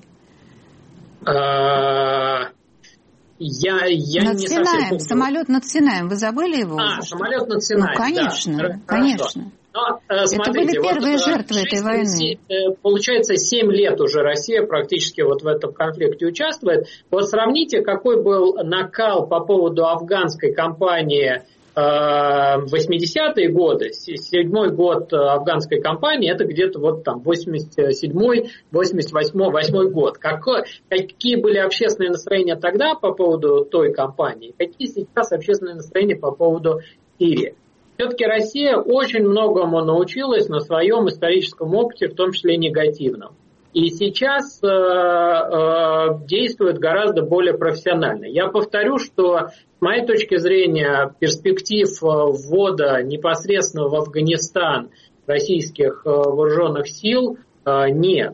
Я, я над не Синаем, совсем... самолет над Синаем, вы забыли его? А, уже, самолет над Синаем, ну, конечно, да. конечно. Но, смотрите, это были первые вот, жертвы шесть, этой войны. Получается, семь лет уже Россия практически вот в этом конфликте участвует. Вот сравните, какой был накал по поводу афганской кампании восьмидесятые годы, седьмой год афганской кампании, это где-то вот там восемьдесят седьмой восемьдесят восьмой восьмой год. Какой, какие были общественные настроения тогда по поводу той кампании, какие сейчас общественные настроения по поводу Сирии? Все-таки Россия очень многому научилась на своем историческом опыте, в том числе негативном. И сейчас э, э, действует гораздо более профессионально. Я повторю, что с моей точки зрения перспектив ввода непосредственно в Афганистан российских вооруженных сил нет.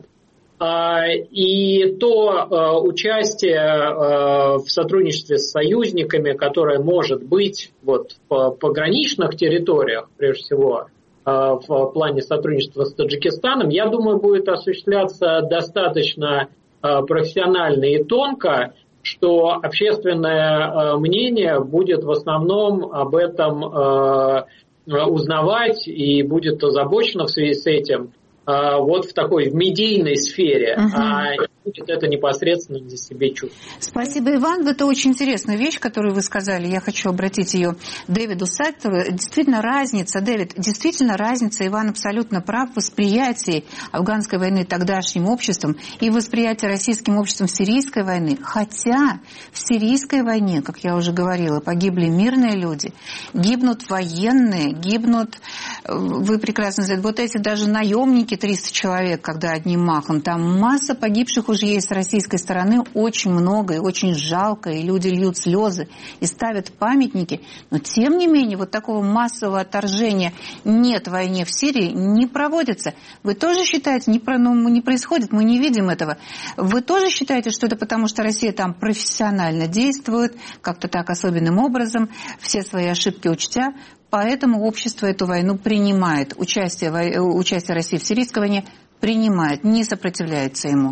И то участие в сотрудничестве с союзниками, которое может быть вот в пограничных территориях, прежде всего, в плане сотрудничества с Таджикистаном, я думаю, будет осуществляться достаточно профессионально и тонко, что общественное мнение будет в основном об этом узнавать и будет озабочена в связи с этим вот в такой в медийной сфере, uh-huh. а не будет это непосредственно на себе чувствовать. Спасибо, Иван. Это очень интересная вещь, которую вы сказали. Я хочу обратить ее Дэвиду Сактору. Действительно разница, Дэвид, действительно разница, Иван абсолютно прав, в восприятии афганской войны тогдашним обществом и восприятии российским обществом сирийской войны. Хотя в сирийской войне, как я уже говорила, погибли мирные люди, гибнут военные, гибнут, вы прекрасно знаете, вот эти даже наемники, триста человек, когда одним махом. Там масса погибших уже есть с российской стороны, очень много и очень жалко, и люди льют слезы и ставят памятники. Но тем не менее, вот такого массового отторжения нет в войне в Сирии, не проводится. Вы тоже считаете, не, про, ну, не происходит, мы не видим этого. Вы тоже считаете, что это потому, что Россия там профессионально действует, как-то так особенным образом, все свои ошибки учтя? Поэтому общество эту войну принимает. Участие, участие России в сирийской войне принимает, не сопротивляется ему.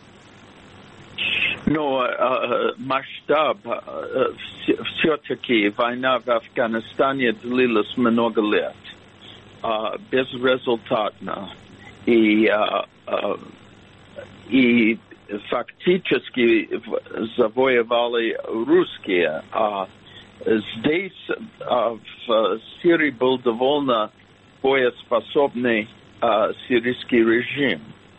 Но э, масштаб э, все-таки война в Афганистане длилась много лет. Э, безрезультатно. И, э, э, и фактически завоевали русские. Э, Здесь, в Сирии, был довольно боеспособный сирийский режим.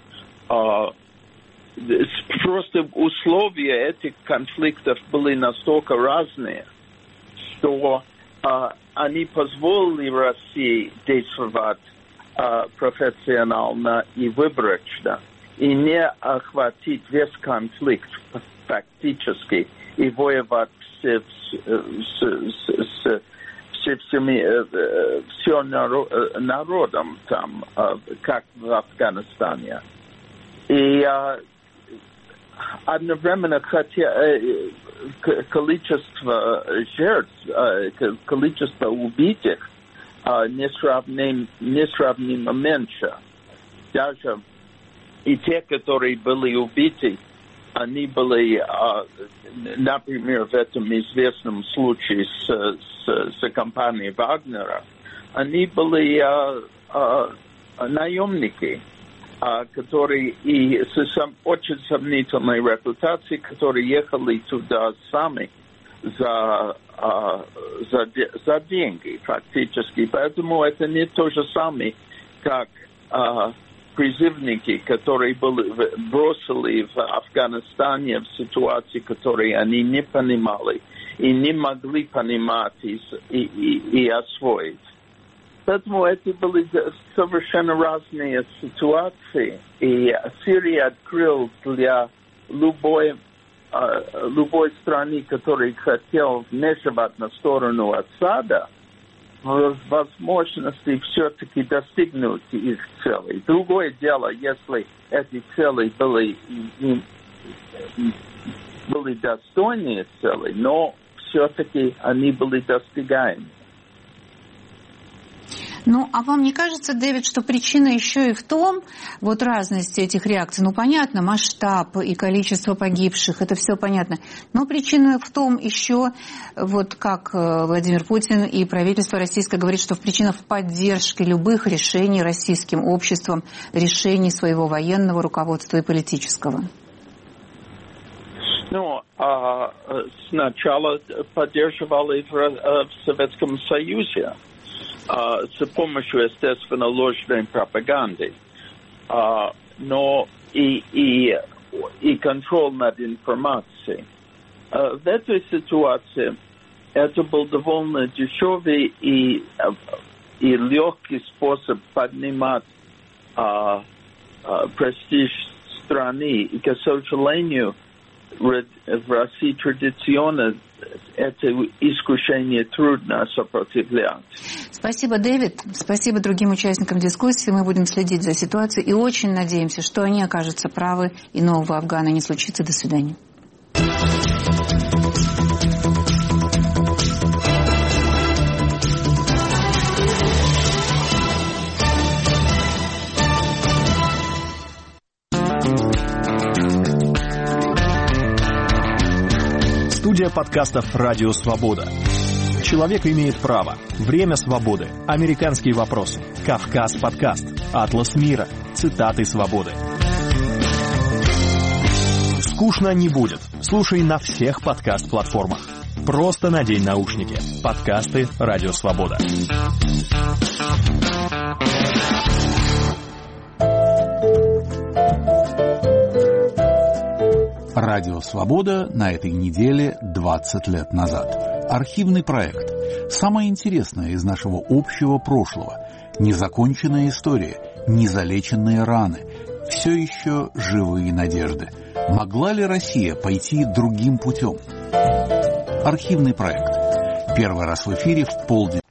Просто условия этих конфликтов были настолько разные, что они позволили России действовать профессионально и выборочно, и не охватить весь конфликт фактически и воевать с, с, с, с всеми, все народом там, как в Афганистане. И одновременно, хотя количество жертв, количество убитых несравним, несравнимо меньше. Даже и те, которые были убиты, они были, например, в этом известном случае с, с, с компанией Вагнера, они были наемники, которые и с очень сомнительной репутацией, которые ехали туда сами за, за, за деньги фактически. Поэтому это не то же самое, как призывники, которые были, бросили в Афганистане в ситуации, которые они не понимали и не могли понимать и, и, и освоить. Поэтому это были совершенно разные ситуации. И Сирия открыл для любой, любой страны, которая хотела вмешивать на сторону Асада, возможности все-таки достигнуть их целей. Другое дело, если эти цели были, были достойные цели, но все-таки они были достигаемы. Ну, а вам не кажется, Дэвид, что причина еще и в том, вот разности этих реакций, ну, понятно, масштаб и количество погибших, это все понятно, но причина в том еще, вот как Владимир Путин и правительство российское говорит, что причина в поддержке любых решений российским обществом, решений своего военного руководства и политического? Ну, а сначала поддерживали в, в Советском Союзе. Uh, с помощью, естественно, ложной пропаганды. Uh, но и, и, и контроль над информацией. Uh, в этой ситуации это был довольно дешевый и, и легкий способ поднимать uh, uh, престиж страны. И, к сожалению, в России традиционно это искушение трудно сопротивлять. Спасибо, Дэвид. Спасибо другим участникам дискуссии. Мы будем следить за ситуацией и очень надеемся, что они окажутся правы и нового Афгана не случится. До свидания. Студия подкастов «Радио Свобода». Человек имеет право. Время свободы. Американские вопросы. Кавказ подкаст. Атлас мира. Цитаты свободы. Скучно не будет. Слушай на всех подкаст-платформах. Просто надень наушники. Подкасты «Радио Свобода». Радио «Свобода» на этой неделе двадцать лет назад. Архивный проект. Самое интересное из нашего общего прошлого. Незаконченная история, незалеченные раны. Все еще живые надежды. Могла ли Россия пойти другим путем? Архивный проект. Первый раз в эфире в полдень.